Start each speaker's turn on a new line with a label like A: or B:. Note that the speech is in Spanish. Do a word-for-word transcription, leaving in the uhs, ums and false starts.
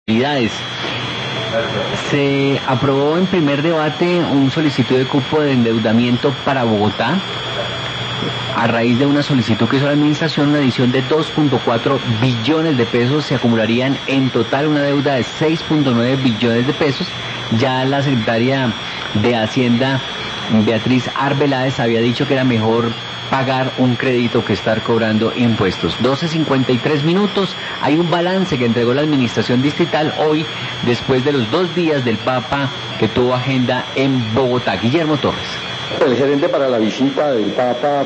A: Se aprobó en primer debate un solicitud de cupo de endeudamiento para Bogotá. A raíz de una solicitud que hizo la administración, una adición de dos punto cuatro billones de pesos, se acumularían en total una deuda de seis punto nueve billones de pesos. Ya la secretaria de Hacienda, Beatriz Arbeláez, había dicho que era mejor pagar un crédito que estar cobrando impuestos. doce cincuenta y tres minutos, hay un balance que entregó la administración distrital hoy, después de los dos días del Papa que tuvo agenda en Bogotá. Guillermo Torres.
B: El gerente para la visita del Papa